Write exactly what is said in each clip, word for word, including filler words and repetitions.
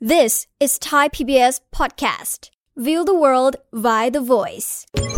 This is Thai พี บี เอส podcast. View the world via the voice.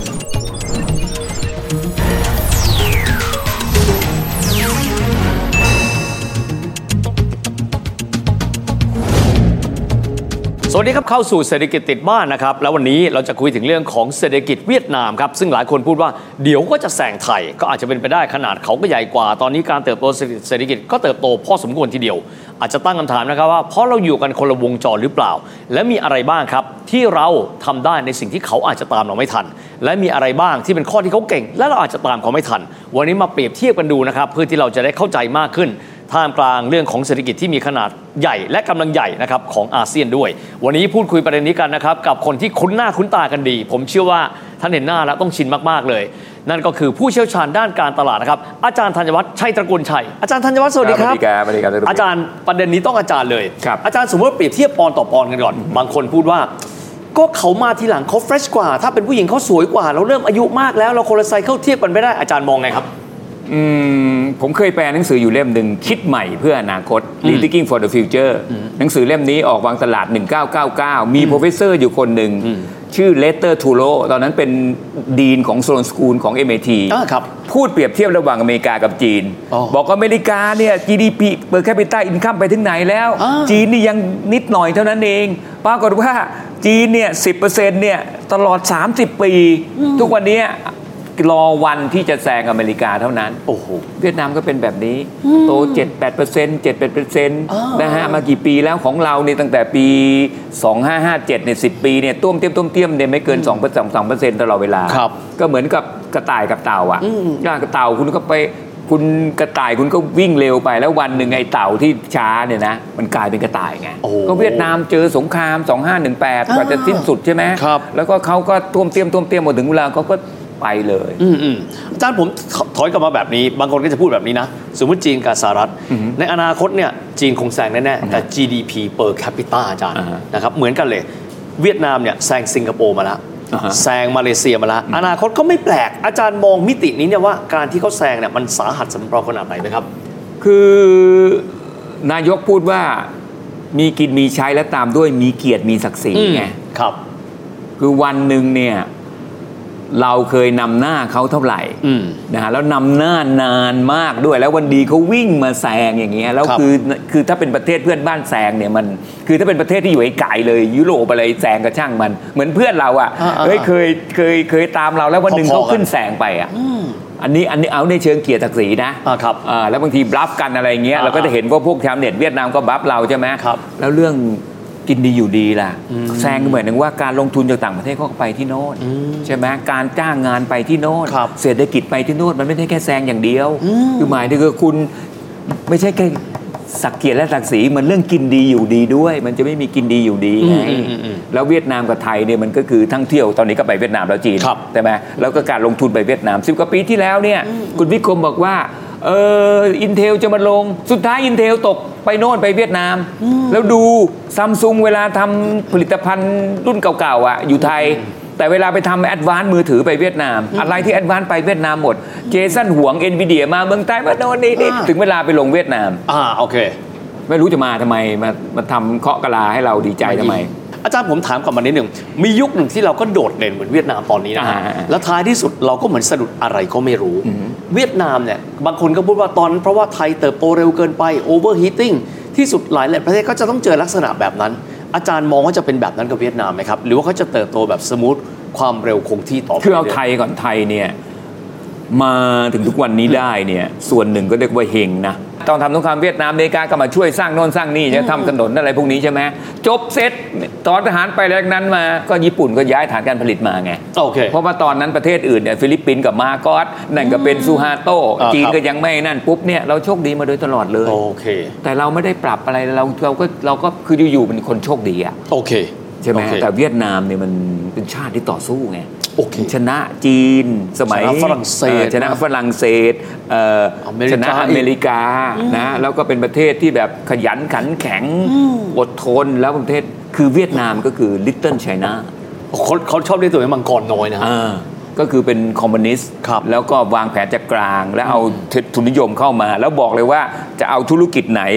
สวัสดีครับเข้าสู่เศรษฐกิจติดบ้านนะครับแล้ววันนี้เราจะคุยถึงเรื่องของเศรษฐกิจเวียดนามครับซึ่งหลายคนพูดว่าเดี๋ยวก็จะแซงไทยก็อาจจะเป็นไปได้ขนาดเขาก็ใหญ่กว่าตอนนี้การเติบโตเศรษฐกิจก็เติบโตพอสมควรทีเดียวอาจจะตั้งคำถามนะครับว่าเพราะเราอยู่กันคนละวงจรหรือเปล่าและมีอะไรบ้างครับที่เราทำได้ในสิ่งที่เขาอาจจะตามเราไม่ทันและมีอะไรบ้างที่เป็นข้อที่เขาเก่งและเราอาจจะตามเขาไม่ทันวันนี้มาเปรียบเทียบกันดูนะครับเพื่อที่เราจะได้เข้าใจมากขึ้นท่ามกลางเรื่องของเศรษฐกิจที่มีขนาดใหญ่และกำลังใหญ่นะครับของอาเซียนด้วยวันนี้พูดคุยประเด็นนี้กันนะครับกับคนที่คุ้นหน้าคุ้นตากันดีผมเชื่อว่าท่านเห็นหน้าแล้วต้องชินมากๆเลยนั่นก็คือผู้เชี่ยวชาญด้านการตลาดนะครับอาจารย์ธัญวัฒน์ชัยตระกูลชัยอาจารย์ธัญวัฒน์สวัสดีครับสวัสดีครับอาจารย์ประเด็นนี้ต้องอาจารย์เลยอาจารย์สมมติเปรียบเทียบปอนต่อปอนกันก่อนบางคนพูดว่าก็เขามาทีหลังเขาเฟรชกว่าถ้าเป็นผู้หญิงเขาสวยกว่าเราเริ่มอายุมากแล้วเราคนละไซเคิลเทียบกันไม่ได้อาจารย์มองไงครับอืมผมเคยแปลหนังสืออยู่เล่มหนึ่งคิดใหม่เพื่ออนาคต Rethinking for the Future หนังสือเล่มนี้ออกวางตลาดหนึ่งเก้าเก้าเก้ามีโปรเฟสเซอร์อยู่คนหนึ่งชื่อเลสเตอร์ทูโรตอนนั้นเป็นดีนของโซลนสคูลของ เอ็ม ไอ ที พูดเปรียบเทียบระหว่างอเมริกากับจีนบอกอเมริกาเนี่ย จี ดี พี per capita income ไปถึงไหนแล้วจีนนี่ยังนิดหน่อยเท่านั้นเองปรากฏว่าจีนเนี่ย สิบเปอร์เซ็นต์ เนี่ยตลอดสามสิบปีทุกวันนี้รอวันที่จะแซงอเมริกาเท่านั้นโอ้โหเวียดนามก็เป็นแบบนี้โต เจ็ดถึงแปดเปอร์เซ็นต์ เจ็ดถึงแปดเปอร์เซ็นต์ นะฮะมากี่ปีแล้วของเราเนี่ยตั้งแต่ปีสองพันห้าร้อยห้าสิบเจ็ดเนี่ยสิบปีเนี่ยต้มเตี้ยมต้มเตี้ยมเนี่ยไม่เกิน สองเปอร์เซ็นต์ สองเปอร์เซ็นต์ ตลอดเวลาก็เหมือนกับกระต่ายกับเต่าอ่ะกระเต่าคุณก็ไปคุณกระต่ายคุณก็วิ่งเร็วไปแล้ววันหนึ่งไอ้เต่าที่ช้าเนี่ยนะมันกลายเป็นกระต่ายไงก็เวียดนามเจอสงครามสองพันห้าร้อยสิบแปดกว่าจะสิ้นสุดใช่ไหมแล้วก็เขาก็ต้มเตี้ยมต้มเตี้ยมมาถึงเวลาเขาก็ไปเลยอืมอืมอาจารย์ผมถอยกลับมาแบบนี้บางคนก็จะพูดแบบนี้นะสมมติจีนกับสหรัฐในอนาคตเนี่ยจีนคงแซงแน่ๆแต่ จี ดี พี per capita อาจารย์นะครับเหมือนกันเลยเวียดนามเนี่ยแซงสิงคโปร์มาแล้วแซงมาเลเซียมาแล้วอนาคตก็ไม่แปลกอาจารย์มองมิตินี้เนี่ยว่าการที่เขาแซงเนี่ยมันสาหัสสำหรับเราขนาดไหนไหมครับคือนายกพูดว่ามีกินมีใช้และตามด้วยมีเกียรติมีศักดิ์ศรีไงครับคือวันหนึ่งเนี่ยเราเคยนำหน้าเขาเท่าไหร่นะฮะแล้วนำหน้านานมากด้วยแล้ววันดีเขาวิ่งมาแซงอย่างเงี้ยแล้วคือคือถ้าเป็นประเทศเพื่อนบ้านแซงเนี่ยมันคือถ้าเป็นประเทศที่อยู่ไกลเลยยุโรปอะไรแซงก็ช่างมันเหมือนเพื่อนเราอ่ะเฮ้ยเคยเคยเคยตามเราแล้ววันหนึ่งเขาขึ้นแซงไปอ่ะอันนี้อันนี้เอาในเชิงเกียรติศักดิ์ศรีนะครับแล้วบางทีบลัฟกันอะไรเงี้ยเราก็จะเห็นว่าพวกชาวเน็ตเวียดนามก็บลัฟเราใช่ไหมแล้วเรื่องกินดีอยู่ดีล่ะแซงเหมือนว่าการลงทุนจากต่างประเทศเขาก็ไปที่โน่นใช่ไหมการจ้างงานไปที่โน่นเศรษฐกิจไปที่โน่นมันไม่ใช่แค่แซงอย่างเดียวคือหมายถึงคือคุณไม่ใช่แค่ศักดิ์เกียรติและศักดิ์ศรีมันเรื่องกินดีอยู่ดีด้วยมันจะไม่มีกินดีอยู่ดีไงแล้วเวียดนามกับไทยเนี่ยมันก็คือทั้งเที่ยวตอนนี้ก็ไปเวียดนามแล้วจีนใช่ไหมแล้วก็การลงทุนไปเวียดนามสิบกว่าปีที่แล้วเนี่ยคุณวิคมบอกว่าเอออินเทลจะมาลงสุดท้ายอินเทลตกไปโน่นไปเวียดนามแล้วดูซัมซุงเวลาทำผลิตภัณฑ์รุ่นเก่าๆอ่ะอยู่ไทยแต่เวลาไปทำแอดวานซ์มือถือไปเวียดนามอะไรที่แอดวานซ์ไปเวียดนามหมดเจสันหวง Nvidia มาเมืองไทยมาโน่นนี่ถึงเวลาไปลงเวียดนามอ่าโอเคไม่รู้จะมาทำไมมามาทำเคาะกะลาให้เราดีใจทำไมอาจารย์ผมถามกลับมานิดหนึ่งมียุคหนึ่งที่เราก็โดดเด่นเหมือนเวียดนามตอนนี้นะฮะแล้วท้ายที่สุดเราก็เหมือนสะดุดอะไรก็ไม่รู้เวียดนามเนี่ยบางคนก็พูดว่าตอนเพราะว่าไทยเติบโตเร็วเกินไปโอเวอร์ฮีทติ้งที่สุดหลายหลายประเทศก็จะต้องเจอลักษณะแบบนั้นอาจารย์มองว่าจะเป็นแบบนั้นกับเวียดนามไหมครับหรือว่าเขาจะเติบโตแบบสมูทความเร็วคงที่ต่อไปคือเอาไทยก่อนไทยเนี่ยมาถึงทุกวันนี้ได้เนี่ยส่วนหนึ่งก็เรียกว่าเฮงนะตอนทำสงครามเวียดนามอเมริกาก็มาช่วยสร้างโน่นสร้างนี่จะทำถนนอะไรพวกนี้ใช่ไหมจบเสร็จตอนทหารไปแล้วนั้นมาก็ญี่ปุ่นก็ย้ายฐานการผลิตมาไงโอเคเพราะว่าตอนนั้นประเทศอื่นเนี่ยฟิลิปปินส์กับมาโกสนั่นก็เป็นซูฮาโต้จีนก็ยังไม่นั่นปุ๊บเนี่ยเราโชคดีมาโดยตลอดเลยโอเคแต่เราไม่ได้ปรับอะไรเราเราก็เราก็คืออยู่ๆเป็นคนโชคดีอะโอเคใช่ไหมแต่เวียดนามเนี่ยมันเป็นชาติที่ต่อสู้ไงชนะจีนสมัยฝรั่งเศสชนะฝรั่งเศสชนะอเมริกานะแล้วก็เป็นประเทศที่แบบขยันขันแข็งอดทนแล้วประเทศคือเวียดนามก็คือ Little China เขาเขาชอบเรียกตัวเองมังกรน้อยนะก็คือเป็นคอมมิวนิสต์แล้วก็วางแผนจากกลางแล้วเอาทุนนิยมเข้ามาแล้วบอกเลยว่าจะเอาธุรกิจไหน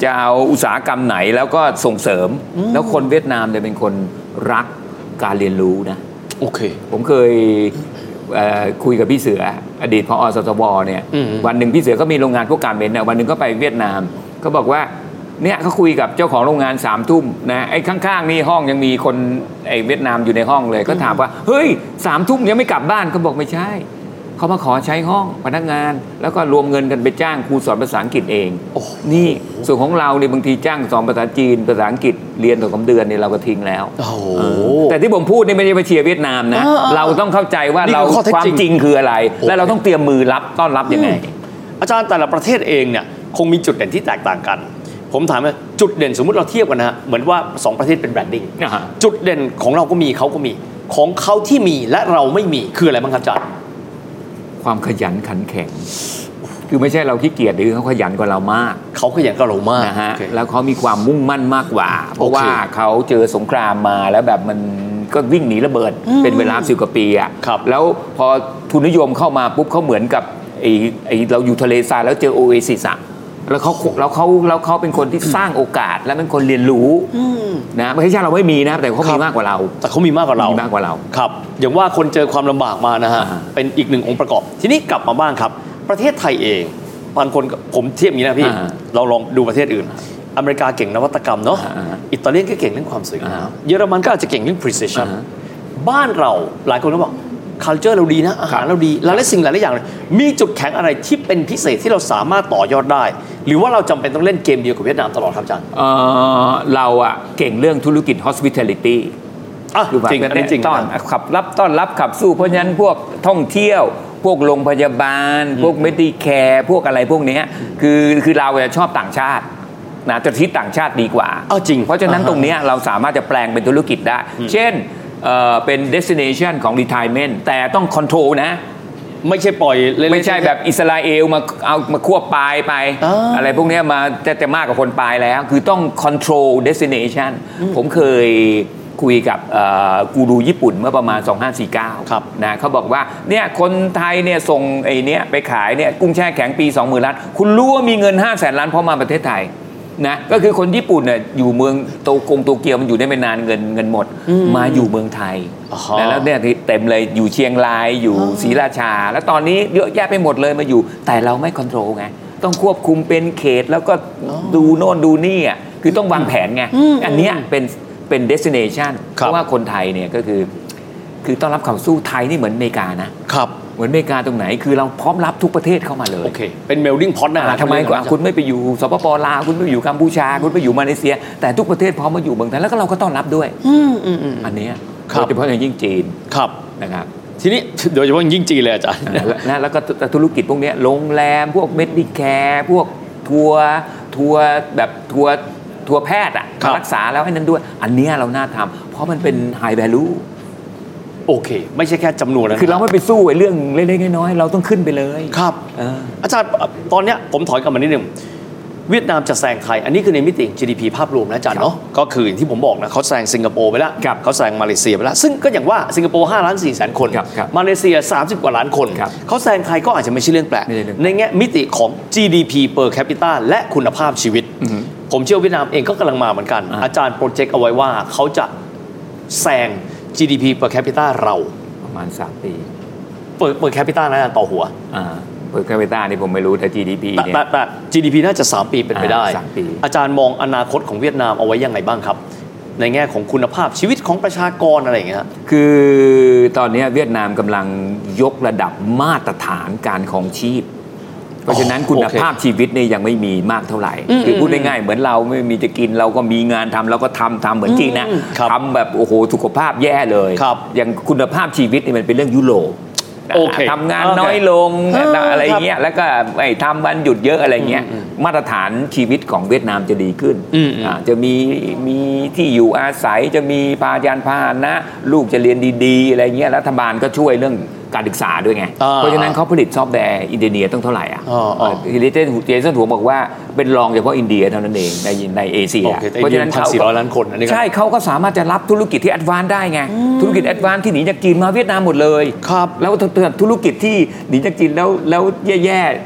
จะเอาอุตสาหกรรมไหนแล้วก็ส่งเสริมแล้วคนเวียดนามเนี่ยเป็นคนรักการเรียนรู้นะโอเคผมเคยคุยกับพี่เสืออดีตผอ.สตว.เนี่ยวันหนึ่งพี่เสือก็มีโรงงานพวกการเมนต์วันหนึ่งก็ไปเวียดนามก็บอกว่าเนี่ยเขาคุยกับเจ้าของโรงงานสามทุ่มนะไอ้ข้างๆนี่ห้องยังมีคนไอ้เวียดนามอยู่ในห้องเลยก็ถามว่าเฮ้ยสามทุ่มยังไม่กลับบ้านเขาบอกไม่ใช่เขามาขอใช้ห้องพนักงานแล้วก็รวมเงินกันไปจ้างครูสอนภาษาอังกฤษเองนี่ส่วนของเราเนี่ยบางทีจ้างสอนภาษาจีนภาษาอังกฤษเรียนต่อสามเดือนเนี่ยเราก็ทิ้งแล้วแต่ที่ผมพูดนี่ไม่ได้มาเชียร์เวียดนามนะเราต้องเข้าใจว่าเราความจริงคืออะไรและเราต้องเตรียมมือรับต้อนรับยังไงอาจารย์แต่ละประเทศเองเนี่ยคงมีจุดเด่นที่แตกต่างกันผมถามว่าจุดเด่นสมมุติเราเทียบกันนะฮะเหมือนว่าสองประเทศเป็นแบรนดิ้งจุดเด่นของเราก็มีเขาก็มีของเขาที่มีและเราไม่มีคืออะไรบ้างครับอาจารย์ความขยันขันแข็งคือไม่ใช่เราขี้เกียจหรือเขาขยันกว่าเรามากเขาขยันกว่าเรามากนะฮะแล้วเขามีความมุ่งมั่นมากกว่าเพราะว่าเขาเจอสงครามมาแล้วแบบมันก็วิ่งหนีระเบิดเป็นเวลาสิบกว่าปีอ่ะแล้วพอทุนนิยมเข้ามาปุ๊บเขาเหมือนกับไอ้ไอ้เราอยู่ทะเลทรายแล้วเจอโอเอซิสอ่ะแล้วเขาแล้วเขาแล้วเขาเป็นคนที่สร้างโอกาสและเป็นคนเรียนรู้นะไม่ใช่เราไม่มีนะแต่เขามีมากกว่าเราแต่เขามีมากกว่าเรามีมากกว่าเราครับอย่างว่าคนเจอความลำบากมานะฮะเป็นอีกหนึ่งองค์ประกอบทีนี้กลับมาบ้างครับประเทศไทยเองบางคนผมเทียบอย่างนี้นะพี่เราลองดูประเทศอื่นอเมริกาเก่งนวัตกรรมเนาะอิตาเลียนก็เก่งเรื่องความสวยงามเยอรมันก็อาจจะเก่งเรื่อง precision บ้านเราหลายคนก็บอกculture เราดีนะอาหารเราดีหลายสิ่งหลายอย่างเลยมีจุดแข็งอะไรที่เป็นพิเศษที่เราสามารถต่อยอดได้หรือว่าเราจำเป็นต้องเล่นเกมเดียวกับเวียดนามตลอดครับอาจารย์เออเราอะเก่งเรื่องธุรกิจ hospitality อ่ะจริงอันนี้จริงต้อนขับรับต้อนรับขับสู้เพราะฉะนั้นพวกท่องเที่ยวพวกโรงพยาบาลพวก Medicare พวกอะไรพวกนี้คือคือเราชอบต่างชาตินะจะทิศต่างชาติดีกว่าเอาจริงเพราะฉะนั้นตรงนี้เราสามารถจะแปลงเป็นธุรกิจได้เช่นเอ่อเป็น destination ของ retirement แต่ต้อง control นะไม่ใช่ปล่อยไม่ใช่แบบอิสราเอลมาเอามาควบปลายไป อ, อะไรพวกนี้มาจะจะมากกว่าคนปลายแล้วคือต้อง control destination ผมเคยคุยกับกูรูญี่ปุ่นเมื่อประมาณสองพันห้าร้อยสี่สิบเก้าครับนะเขาบอกว่าเนี่ยคนไทยเนี่ยส่งไอ้เนี้ยไปขายเนี่ยกุ้งแช่แข็งปี สองหมื่น ล้านคุณรู้ว่ามีเงิน ห้าแสน ล้านเพราะมาประเทศไทยนะก็คือคนญี่ปุ่นเนี่ยอยู่เมืองโตกงโตเกียวมันอยู่ได้ไม่นานเงินเงินหมดมาอยู่เมืองไทยแล้วเนี่ยเต็มเลยอยู่เชียงรายอยู่ศรีราชาแล้วตอนนี้เยอะแยะไปหมดเลยมาอยู่แต่เราไม่คอนโทรลไงต้องควบคุมเป็นเขตแล้วก็ดูโน่นดูนี่อ่ะคือต้องวางแผนไงอันเนี้ยเป็นเป็น destination เพราะว่าคนไทยเนี่ยก็คือคือต้อนรับข่าวสู้ไทยนี่เหมือนอเมริกานะครับเหมือนอเมริกาตรงไหนคือเราพร้อมรับทุกประเทศเข้ามาเลยโอเคเป็น melting pot นะทำไมกว่าคุณไม่ไปอยู่สปป.ลาวคุณไม่อยู่กัมพูชาคุณไปอยู่มาเลเซียแต่ทุกประเทศพร้อมมาอยู่เมืองไทยแล้วก็เราก็ต้อนรับด้วยอันนี้โดยเฉพาะอย่างยิ่งจีนครับนะครับทีนี้โดยเฉพาะยิ่งจีนเลยอาจารย์นะแล้วก็ธุรกิจพวกนี้โรงแรมพวก Medicare พวกทัวร์ทัวร์แบบทัวร์ทัวร์แพทย์อ่ะรักษาแล้วให้นั้นด้วยอันนี้เราน่าทำเพราะมันเป็น high value โอเคไม่ใช่แค่จำนวนนะคือเราไม่ไปสู้ไอ้เรื่องเล็กๆน้อยๆเราต้องขึ้นไปเลยครับอาจารย์ตอนเนี้ยผมถอยกลับมานิดนึงเวียดนามจะแซงไทยอันนี้คือในมิติ จี ดี พี ภาพรวมนะอาจารย์เนาะก็คืออย่างที่ผมบอกนะเขาแซงสิงคโปร์ไปแล้วเขาแซงมาเลเซียไปแล้วซึ่งก็อย่างว่าสิงคโปร์ห้าล้านสี่แสนคนมาเลเซียสามสิบกว่าล้านคนเขาแซงไทยก็อาจจะไม่ใช่เรื่องแปลกในแง่มิติของ จี ดี พี per capita และคุณภาพชีวิตผมเชื่อเวียดนามเองก็กำลังมาเหมือนกันอาจารย์โปรเจกต์เอาไว้ว่าเขาจะแซง จี ดี พี per capita เราประมาณสามปีเปิดเปิด capita นะต่อหัวอ่าเปิด capita นี่ผมไม่รู้แต่ จี ดี พี เนี่ยแต่ จี ดี พี น่าจะสามปีเป็นไปได้อาจารย์มองอนาคตของเวียดนามเอาไว้ยังไงบ้างครับในแง่ของคุณภาพชีวิตของประชากรอะไรอย่างเงี้ยคือตอนนี้เวียดนามกำลังยกระดับมาตรฐานการครองชีพเพราะฉะนั้นคุณภาพชีวิตเนี่ยยังไม่มีมากเท่าไหร่คือพูดง่ายๆเหมือนเราไม่มีจะกินเราก็มีงานทำเราก็ทำทำเหมือนจีนนะทำแบบโอ้โหสุขภาพแย่เลยอย่างคุณภาพชีวิตนี่มันเป็นเรื่องยุโรปทำงานน้อยลงอะไรเงี้ยแล้วก็ไม่ทำวันหยุดเยอะอะไรเงี้ยมาตรฐานชีวิตของเวียดนามจะดีขึ้นจะมีมีที่อยู่อาศัยจะมีพายานพาหนะลูกจะเรียนดีๆอะไรเงี้ยรัฐบาลก็ช่วยเรื่องการศึกษาด้วยไงเพราะฉะนั้นเขาผลิตซอฟต์แวร์อินเดียต้องเท่าไหร่อ่ะเจเจนเจสันหัวบอกว่าเป็นรองเฉพาะอินเดียเท่านั้นเองในในเอเชียเพราะฉะนั้นเขาสี่ร้อยล้านคนใช่เขาก็สามารถจะรับธุรกิจที่แอดวานซ์ได้ไงธุรกิจแอดวานซ์ที่หนีจากจีนมาเวียดนามหมดเลยครับแล้วธุรกิจที่หนีจากจีนแล้วแล้วแย่ๆ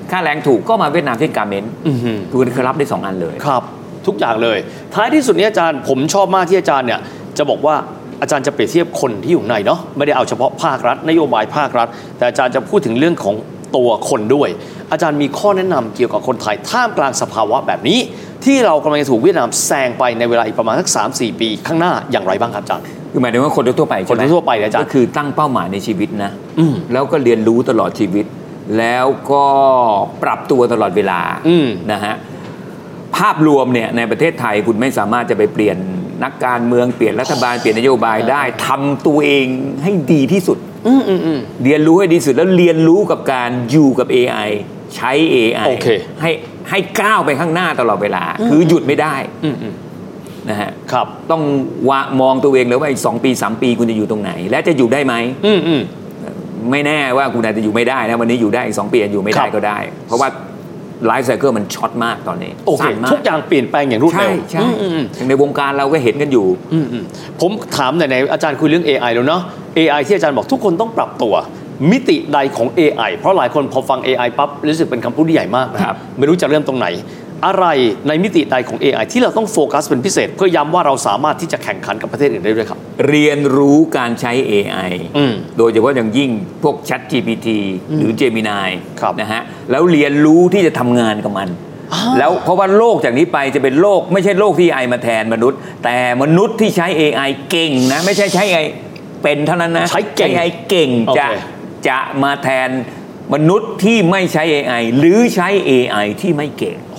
ค่าแรงถูกก็มาเวียดนามเช่นการเมนต์คือคือรับได้สองอันเลยครับทุกอย่างเลยท้ายที่สุดนี้อาจารย์ผมชอบมากที่อาจารย์เนี่ยจะบอกว่าอาจารย์จะเปรียบเทียบคนที่อยู่ในเนาะไม่ได้เอาเฉพาะภาครัฐนโยบายภาครัฐแต่อาจารย์จะพูดถึงเรื่องของตัวคนด้วยอาจารย์มีข้อแนะนำเกี่ยวกับคนไทยท่ามกลางสภาวะแบบนี้ที่เรากำลังจะถูกเวียดนามแซงไปในเวลาอีกประมาณสัก สามถึงสี่ ปีข้างหน้าอย่างไรบ้างครับอาจารย์คือหมายถึงว่าคนทั่วไปคนทั่วไปอาจารย์ก็คือตั้งเป้าหมายในชีวิตนะแล้วก็เรียนรู้ตลอดชีวิตแล้วก็ปรับตัวตลอดเวลานะฮะภาพรวมเนี่ยในประเทศไทยคุณไม่สามารถจะไปเปลี่ยนนักการเมืองเปลี่ยนรัฐบาลเปลี่ยนนโยบายได้ทำตัวเองให้ดีที่สุดเรียนรู้ให้ดีสุดแล้วเรียนรู้กับการอยู่กับ เอ ไอ ใช้ เอ ไอ okay. ให้ให้ก้าวไปข้างหน้าตลอดเวลาคือหยุดไม่ได้นะฮะครับต้องวะมองตัวเองเลยว่าอีกสองปีสามปีคุณจะอยู่ตรงไหนและจะอยู่ได้ไหมไม่แน่ว่าคุณอาจจะอยู่ไม่ได้นะวันนี้อยู่ได้อีกสองปีอยู่ไม่ได้ก็ได้เพราะว่าไลฟ์ไซเคิลมันช็อตมากตอนนี้โอเคทุกอย่างเปลี่ยนแปลงอย่างรวดเร็วใช่ในวงการเราก็เห็นกันอยู่ผมถามไหนๆอาจารย์คุยเรื่อง เอ ไอ แล้วเนาะ เอ ไอ ที่อาจารย์บอกทุกคนต้องปรับตัวมิติใดของ เอ ไอ เพราะหลายคนพอฟัง เอ ไอ ปั๊บรู้สึกเป็นคำพูดที่ใหญ่มากนะครับไม่รู้จะเริ่มตรงไหนอะไรในมิติใดของ เอ ไอ ที่เราต้องโฟกัสเป็นพิเศษเพื่อย้ำว่าเราสามารถที่จะแข่งขันกับประเทศอื่นได้ด้วยครับเรียนรู้การใช้ เอ ไอ โดยเฉพาะอย่างยิ่งพวก Chat จี พี ที หรือ Gemini นะฮะแล้วเรียนรู้ที่จะทำงานกับมันแล้วเพราะว่าโลกจากนี้ไปจะเป็นโลกไม่ใช่โลกที่ เอ ไอ มาแทนมนุษย์แต่มนุษย์ที่ใช้ เอ ไอ เก่งนะไม่ใช่ใช้ เอ ไอ เป็นเท่านั้นนะใช้เก่งเอ ไอ เก่งจะจะมาแทนมนุษย์ที่ไม่ใช้ เอ ไอ หรือใช้ เอ ไอ ที่ไม่เก่ง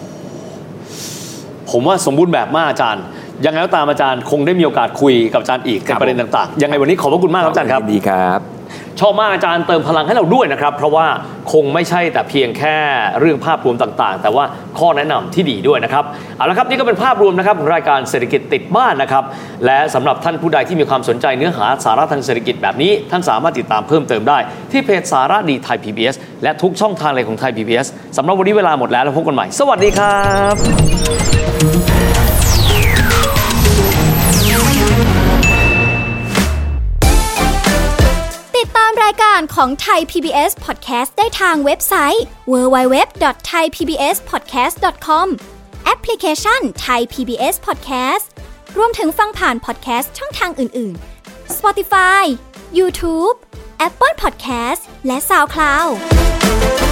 ผมว่าสมบูรณ์แบบมากอาจารย์ยังไงก็ตามอาจารย์คงได้มีโอกาสคุยกับอาจารย์อีกในประเด็นต่างๆยังไงวันนี้ขอบพระคุณมากครับอาจารย์ครับดีครับชอบมากอาจารย์เติมพลังให้เราด้วยนะครับเพราะว่าคงไม่ใช่แต่เพียงแค่เรื่องภาพรวมต่างๆแต่ว่าข้อแนะนำที่ดีด้วยนะครับเอาละครับนี่ก็เป็นภาพรวมนะครับของรายการเศรษฐกิจติดบ้านนะครับและสำหรับท่านผู้ใดที่มีความสนใจเนื้อหาสาระทางเศรษฐกิจแบบนี้ท่านสามารถติดตามเพิ่มเติมได้ที่เพจสาระดีไทย พี บี เอส และทุกช่องทางเลยของไทย พี บี เอส สำหรับวันนี้เวลาหมดแล้วแล้วพบกันใหม่สวัสดีครับติดตามรายการของไทย พี บี เอส Podcast ได้ทางเว็บไซต์ ดับเบิลยู ดับเบิลยู ดับเบิลยู ดอท ไทย พี บี เอส พอดแคสต์ ดอท คอม แอปพลิเคชัน Thai พี บี เอส Podcast รวมถึงฟังผ่าน podcast ช่องทางอื่นๆ Spotify YouTube Apple Podcast และ SoundCloud